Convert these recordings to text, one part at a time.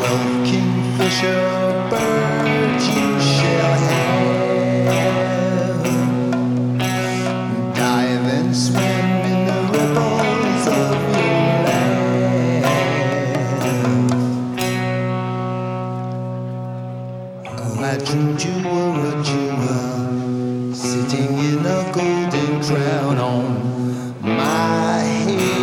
Kingfisher birds you shall have. Dive and swim in the ripples of your laugh. Oh, I dreamed you were a jewel, sitting in a golden crown on my head.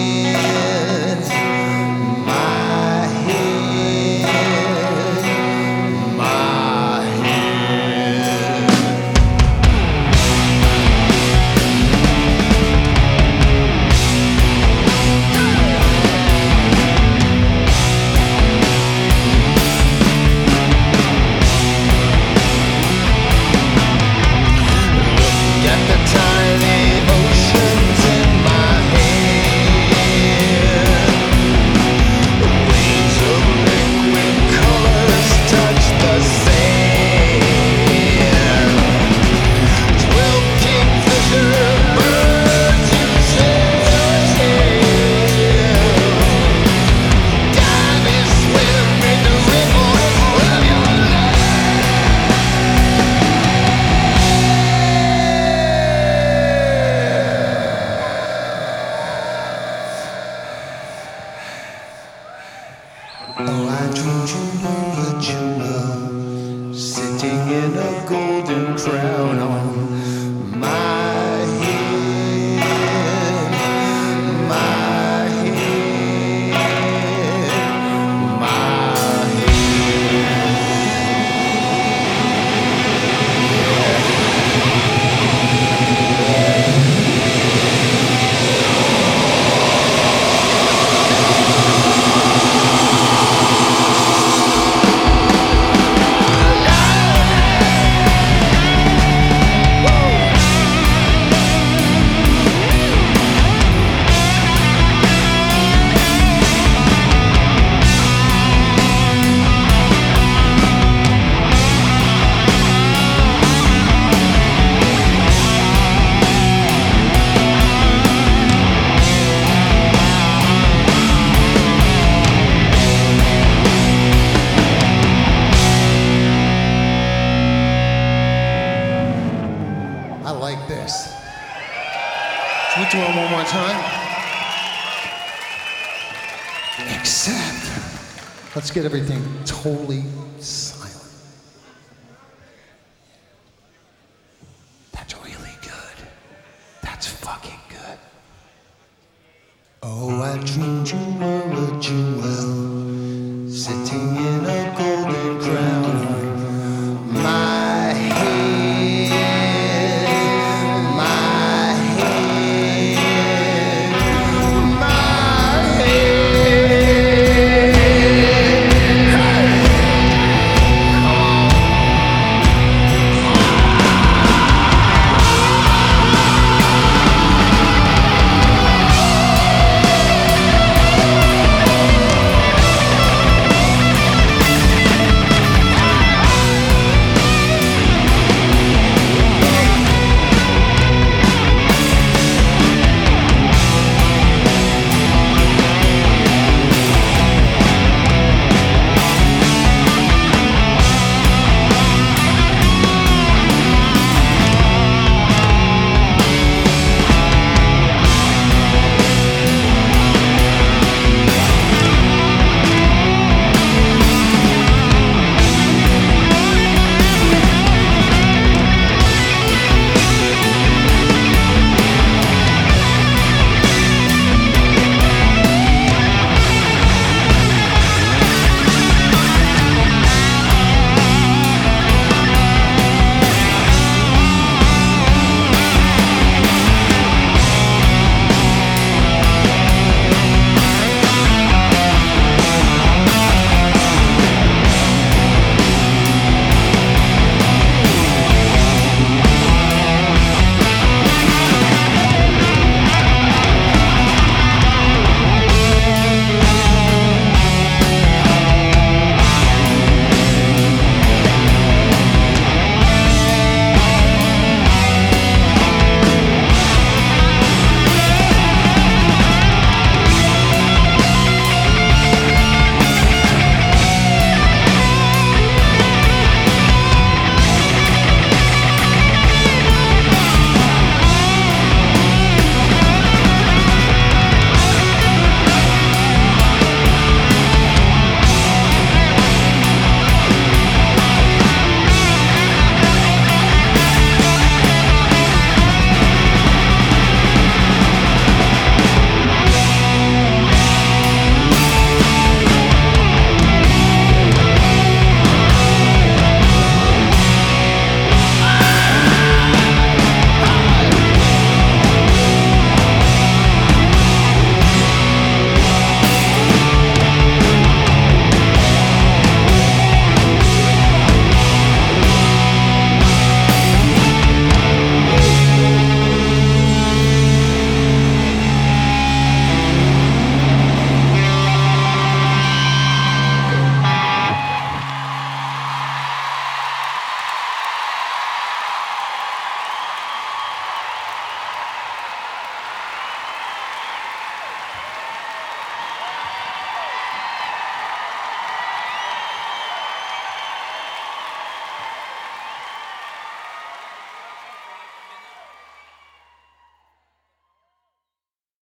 Oh, I dreamed you were a jewel, sitting in a golden crown on my head, my head, my I like this. Can we do it one more time? Except, let's get everything totally silent. That's really good. That's fucking good. Oh, I dreamed you were a jewel.